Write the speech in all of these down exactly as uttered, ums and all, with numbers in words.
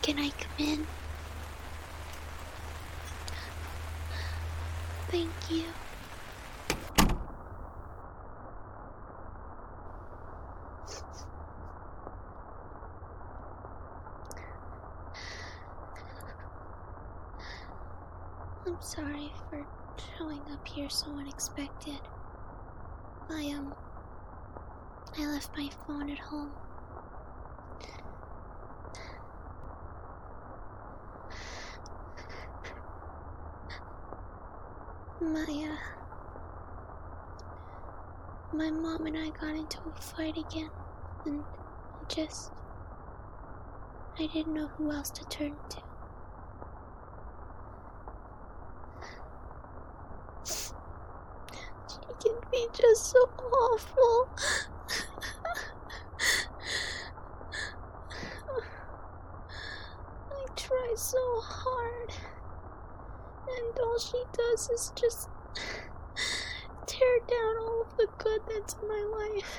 Can I come in? Thank you. I'm sorry for showing up here so unexpected. I, um, I left my phone at home. My, uh, my mom and I got into a fight again, and I just, I didn't know who else to turn to. She can be just so awful. I try so hard, and all she does is just tear down all of the good that's in my life.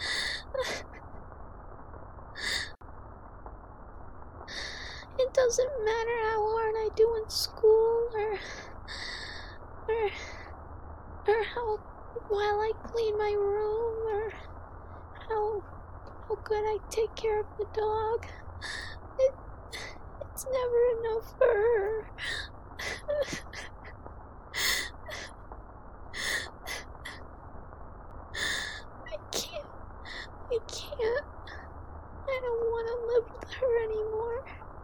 It doesn't matter how hard I do in school, or, or, or how well I clean my room, or how, how good I take care of the dog. It, it's never enough for her. I can't, I can't, I don't want to live with her anymore.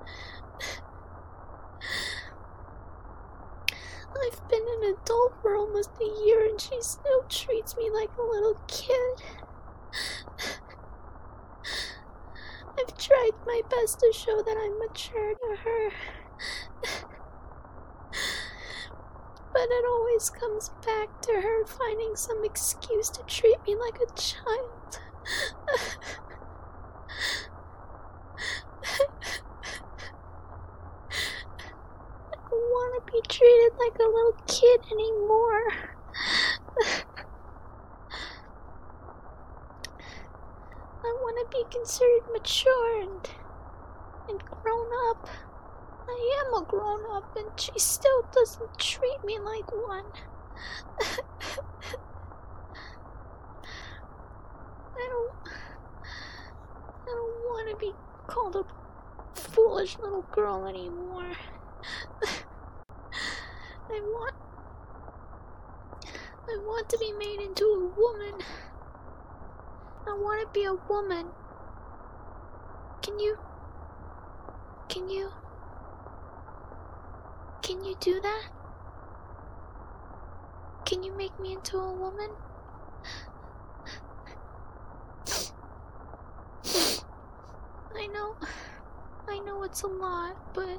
I've been an adult for almost a year and she still treats me like a little kid. I've tried my best to show that I'm mature to her, but it always comes back to her finding some excuse to treat me like a child. I don't want to be treated like a little kid anymore. I want to be considered mature and, and grown up. I am a grown up and she still doesn't treat me like one. I don't... I don't want to be called a foolish little girl anymore. I want... I want to be made into a woman. I want to be a woman. Can you... Can you... Can you do that? Can you make me into a woman? I know... I know it's a lot, but...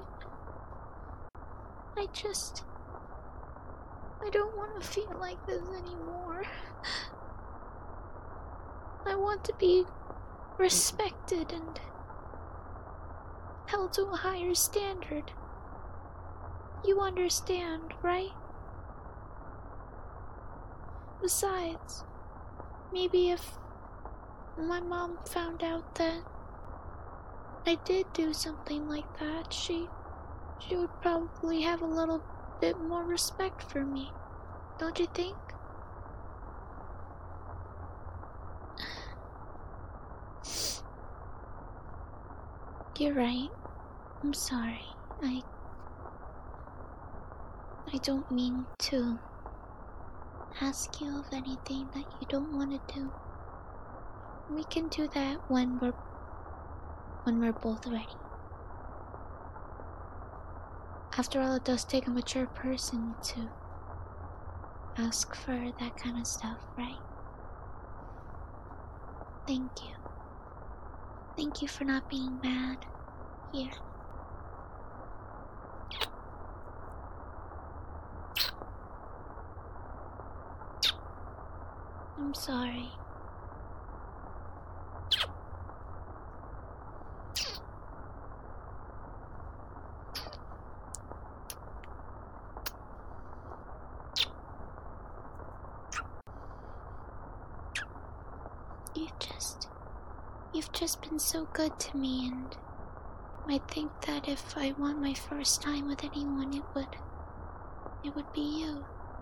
I just... I don't want to feel like this anymore. I want to be respected and held to a higher standard. You understand, right? Besides, maybe if my mom found out that I did do something like that, she she would probably have a little bit more respect for me. Don't you think? You're right. I'm sorry. I... I don't mean to ask you of anything that you don't want to do. We can do that when we're... when we're both ready. After all, it does take a mature person to ask for that kind of stuff, right? Thank you. Thank you for not being mad. Here. I'm sorry. You've just... You've just been so good to me, and I think that if I want my first time with anyone, it would. It would be you.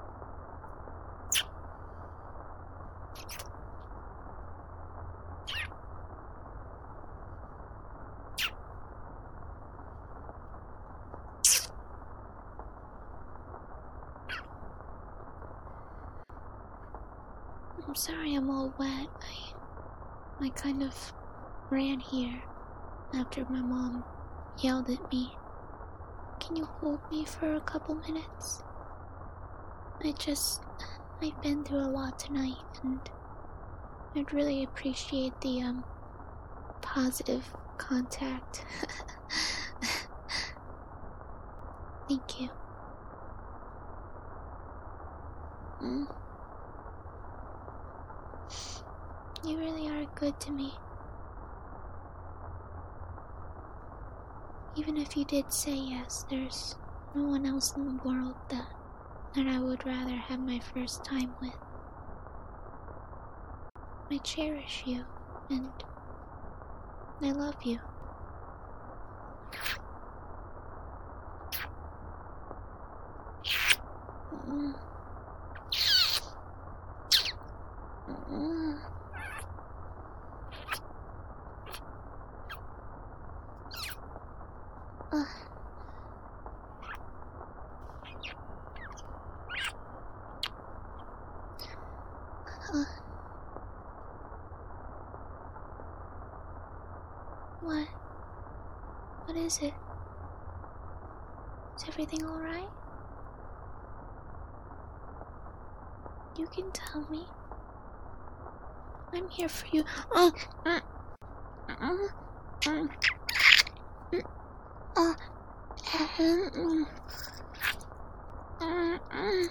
I'm sorry I'm all wet. I, I kind of ran here after my mom yelled at me. Can you hold me for a couple minutes? I just... I've been through a lot tonight, and I'd really appreciate the, um, positive contact. Thank you. Mm. You really are good to me. Even if you did say yes, there's no one else in the world that, that I would rather have my first time with. I cherish you, and I love you. Mm. Mm. Uh. Uh. What? What is it? Is everything alright? You can tell me. I'm here for you. Oh! Mm. Mm. Mm. Mm. Oh. Mm. Mm. Mm.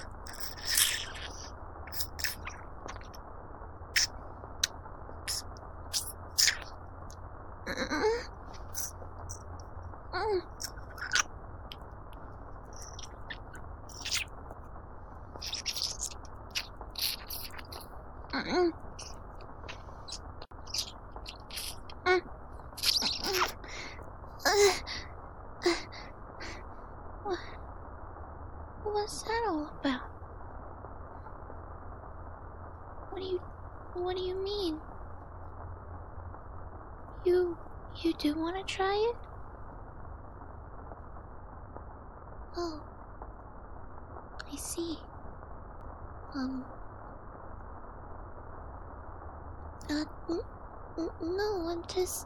What's that all about? What do you... what do you mean? You... you do want to try it? Oh. I see. Um... Uh, n n no, I'm just...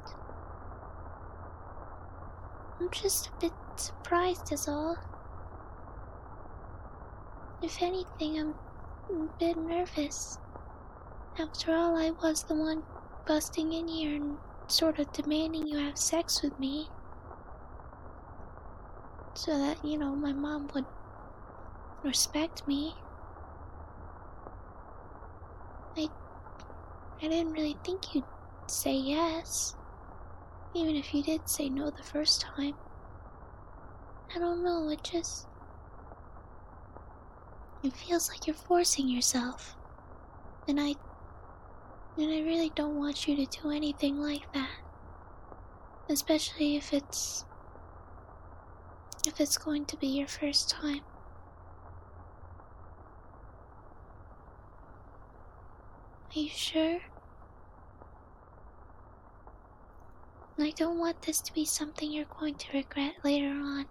I'm just a bit surprised is all. If anything, I'm a bit nervous. After all, I was the one busting in here and sort of demanding you have sex with me. So that, you know, my mom would respect me. I... I didn't really think you'd say yes. Even if you did say no the first time. I don't know, it just... It feels like you're forcing yourself. And I... And I really don't want you to do anything like that. Especially if it's... If it's going to be your first time. Are you sure? I don't want this to be something you're going to regret later on.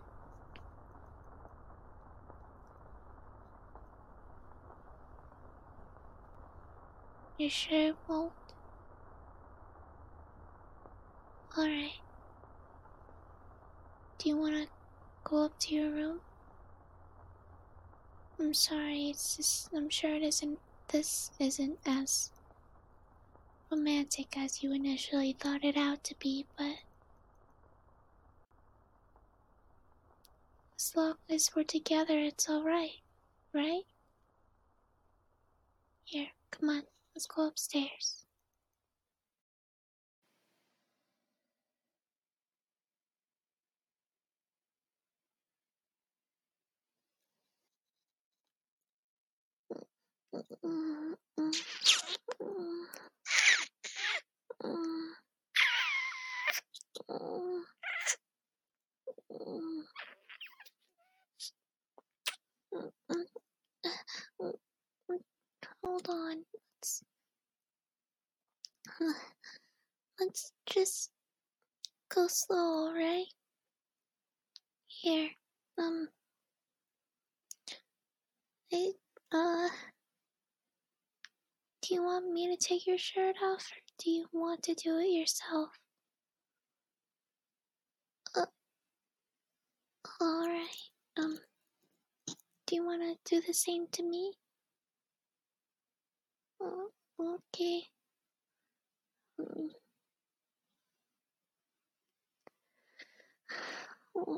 You sure it won't? Alright. Do you want to go up to your room? I'm sorry, it's just, I'm sure it isn't, this isn't as romantic as you initially thought it out to be, but as long as we're together, it's alright, right? Here, come on, let's go upstairs. Mm, mm, mm, mm, mm. on. Let's, uh, let's just go slow, alright? Here, um, I, uh, do you want me to take your shirt off, or do you want to do it yourself? Uh, alright, um, do you want to do the same to me? Oh, okay. Mm. Oh,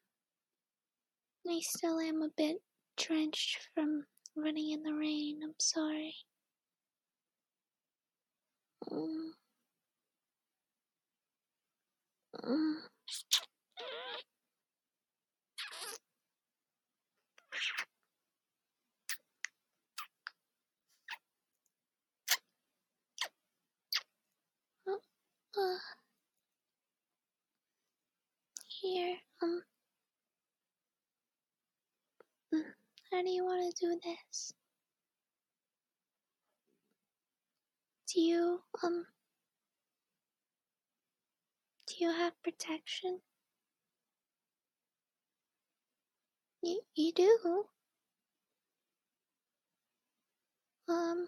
I still am a bit drenched from running in the rain. I'm sorry. Mm. Mm. Uh, uh, here, um, mm, how do you want to do this? Do you, um, do you have protection? You, you do? Um,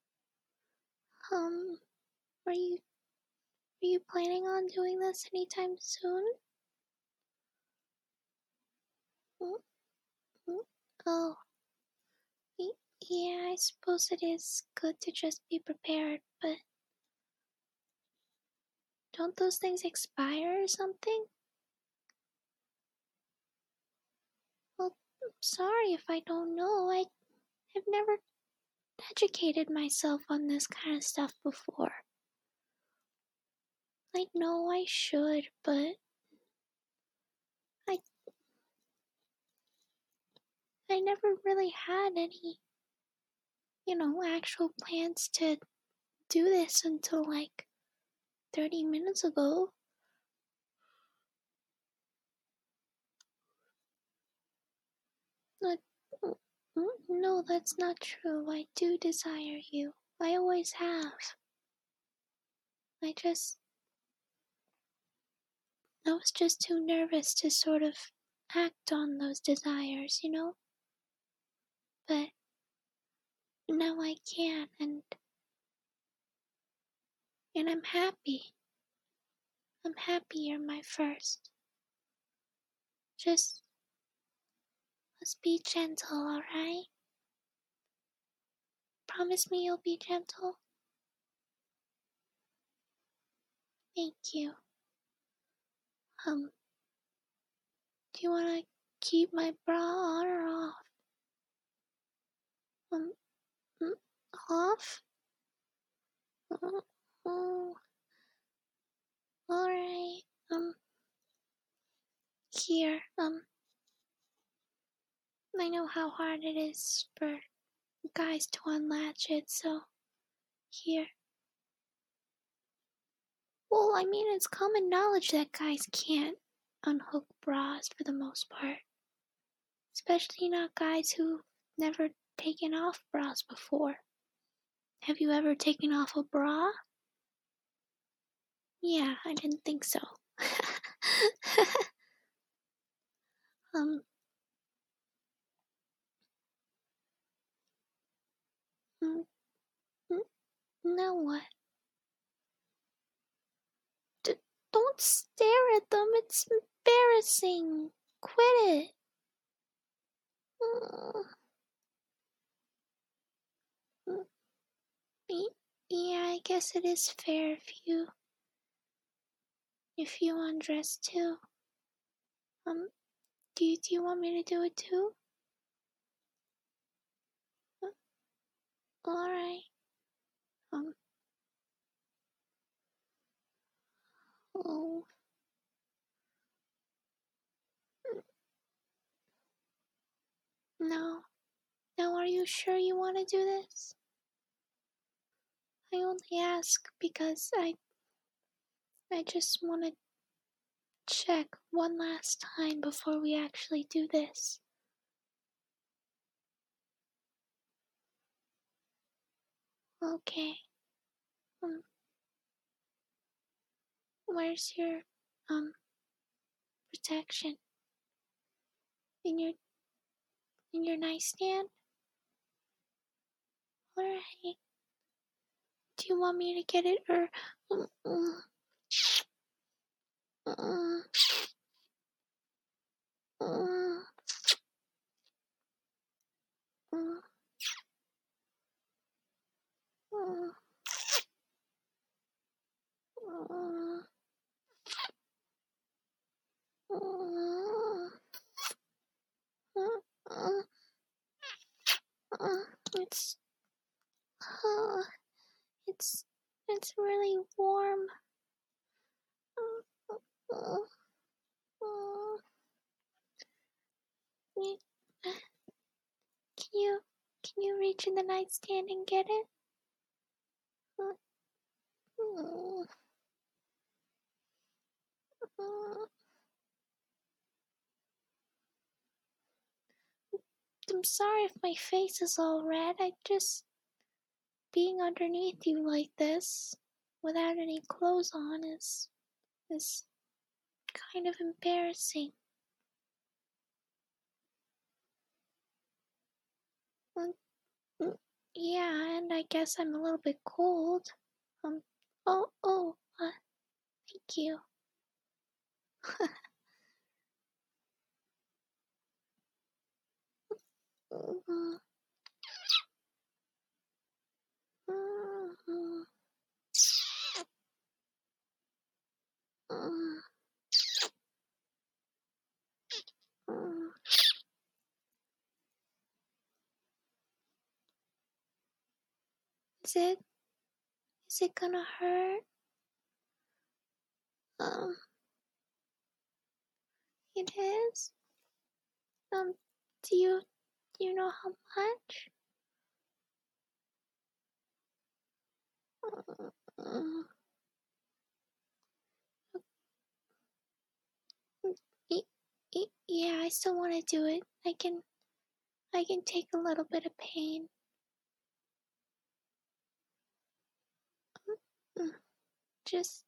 um, are you, are you planning on doing this anytime soon? Mm, mm, oh, y- yeah, I suppose it is good to just be prepared, but don't those things expire or something? Well, I'm sorry if I don't know. I have never educated myself on this kind of stuff before. I know I should, but I I never really had any, you know, actual plans to do this until like thirty minutes ago. But, mm, mm, no, that's not true. I do desire you. I always have. I just, I was just too nervous to sort of act on those desires, you know? But now I can, and and I'm happy. I'm happy you're my first. Just let's be gentle, alright? Promise me you'll be gentle? Thank you. Um, do you wanna keep my bra on or off? Um, mm, off? Uh, oh, alright. Um, here, um, I know how hard it is for guys to unlatch it, so here. Well, I mean, it's common knowledge that guys can't unhook bras for the most part. Especially not guys who've never taken off bras before. Have you ever taken off a bra? Yeah, I didn't think so. um, mm, mm, now what? D- don't stare at them, it's embarrassing. Quit it. Mm, mm, yeah, I guess it is fair if you if you undress too. Um, do you, do you want me to do it too? Uh, Alright. Um, oh. No. Now, are you sure you want to do this? I only ask because I I just want to check one last time before we actually do this. Okay. Um, where's your um protection? In your in your nightstand? Alright. Do you want me to get it or um, um, um, um, um, um, um, um, um, um, it's uh, it's it's really warm. Uh, uh, uh, you- Can you can you reach in the nightstand and get it? Uh, uh, uh, I'm sorry if my face is all red. I just being underneath you like this without any clothes on is is kind of embarrassing. Mm, mm, yeah, and I guess I'm a little bit cold. Um. Oh, oh. Uh, thank you. Mm, mm, mm, mm, mm. Is it? Is it gonna hurt? Um. It is. Um. Do you do you know how much? Mm, y- y- yeah, I still want to do it. I can I can take a little bit of pain. Mm, Just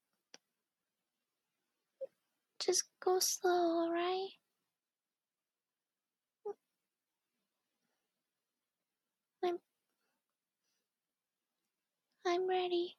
just go slow, alright? I'm I'm ready.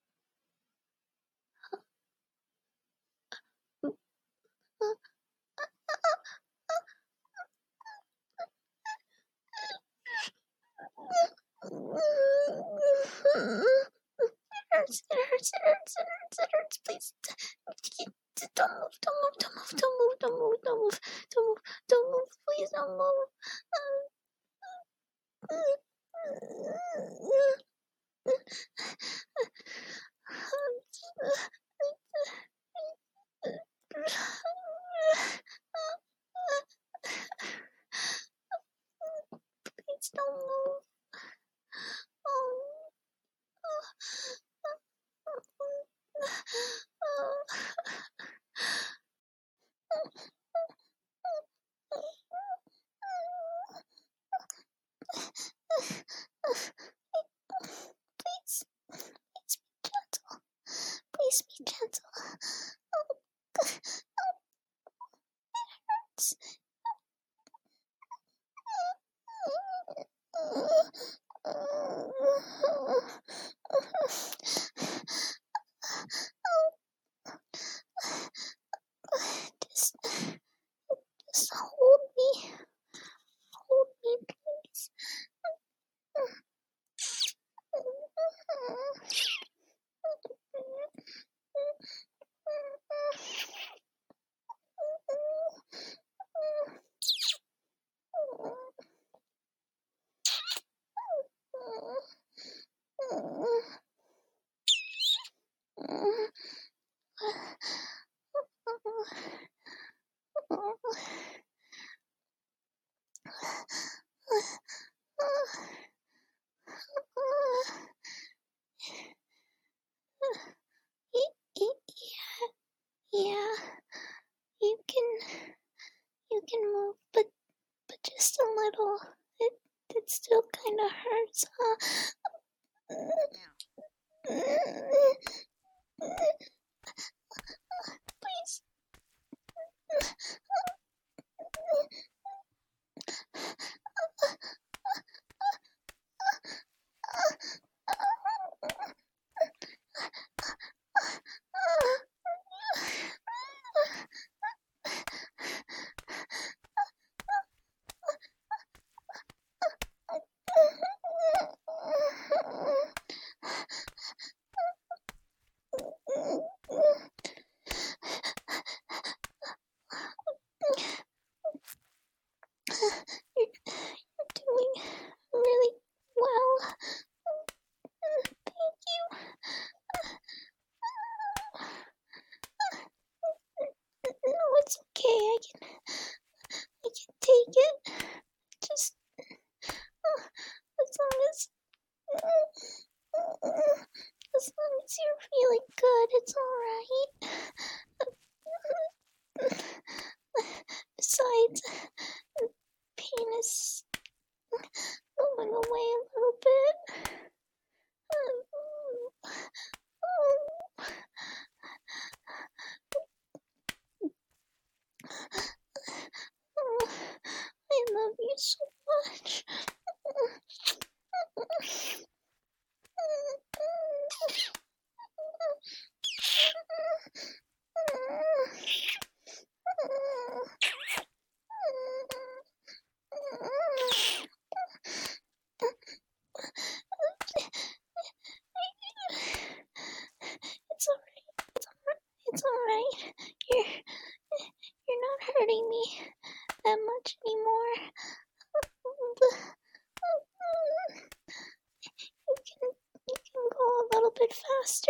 Hurts, it hurts, it hurts, it hurts, it hurts, please. Don't move, don't move, don't move, don't move, don't move, don't move, don't move, don't move, please don't move. Please don't move. Please, please be gentle. Please be gentle. It hurts. Just, just hold me. Hold me, please. Yeah, you can you can move, but but just a little. It it still kind of hurts, huh? It's okay. I can, I can take it. Just uh, as long as, uh, as long as you're feeling good, it's all right. Besides, pain is going away a little bit. I love you so much. It's alright. It's alright. You're you're not hurting me that much anymore. You can you can go a little bit faster.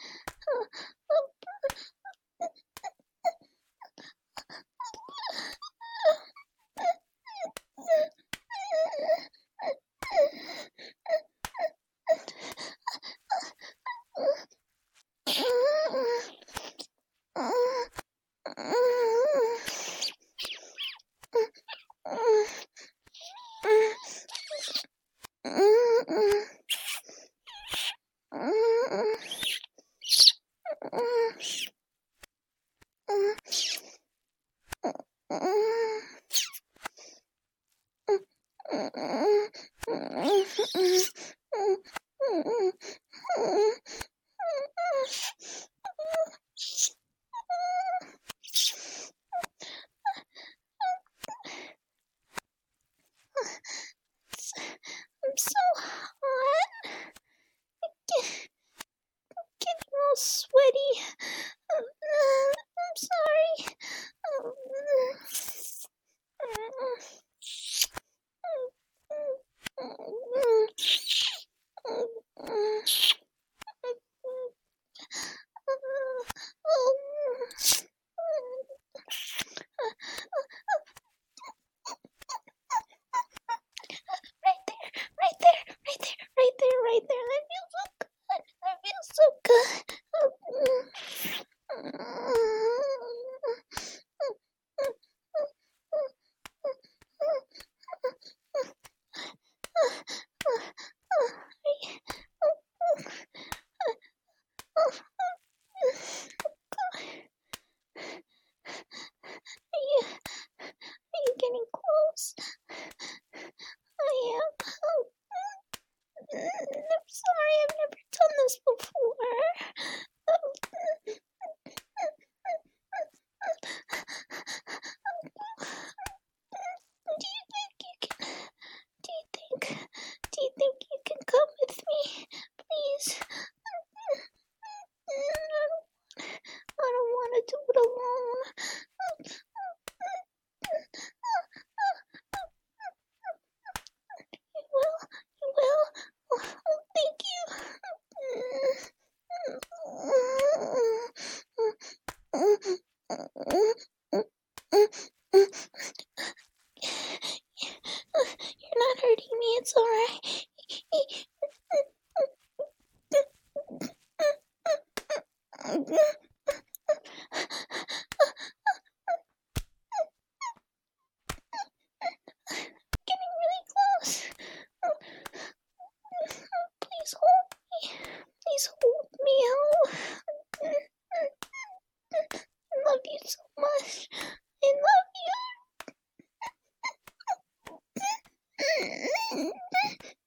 I'm so hot. Getting all sweaty. I'm sorry. Right there, right there, right there, right there, right there. That feels so good. That feels so good. Are you, are you getting close? I am. I'm sorry, I've never done this before. Do you think you can? Do you think? Do you think you can come with me, please? I don't want to do it alone. You will? You will? Oh, thank you. You're not hurting me, it's alright. Getting really close. Please hold me. Please hold me. Oh. I love you so much. I love you.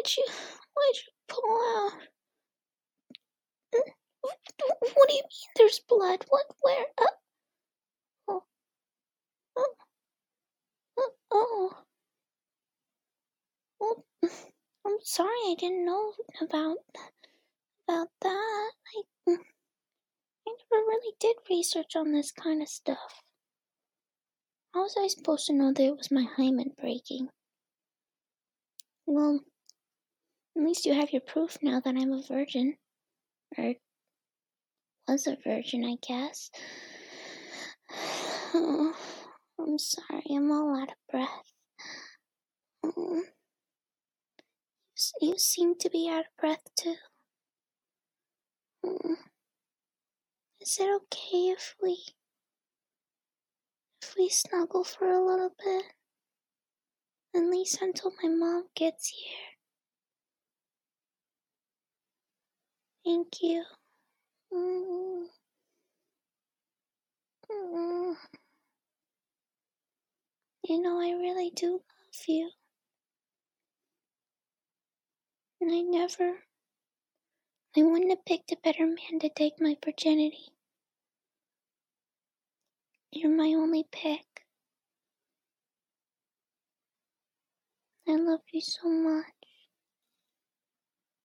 Why'd you, why'd you pull out? What do you mean there's blood? What, where? Uh, oh, oh, oh, oh. Well, I'm sorry, I didn't know about, about that. I, I never really did research on this kind of stuff. How was I supposed to know that it was my hymen breaking? Well, at least you have your proof now that I'm a virgin. Or was a virgin, I guess. Oh, I'm sorry, I'm all out of breath. Oh, you seem to be out of breath too. Oh, is it okay if we... if we snuggle for a little bit? At least until my mom gets here. Thank you. Mm. Mm. You know, I really do love you. And I never... I wouldn't have picked a better man to take my virginity. You're my only pick. I love you so much.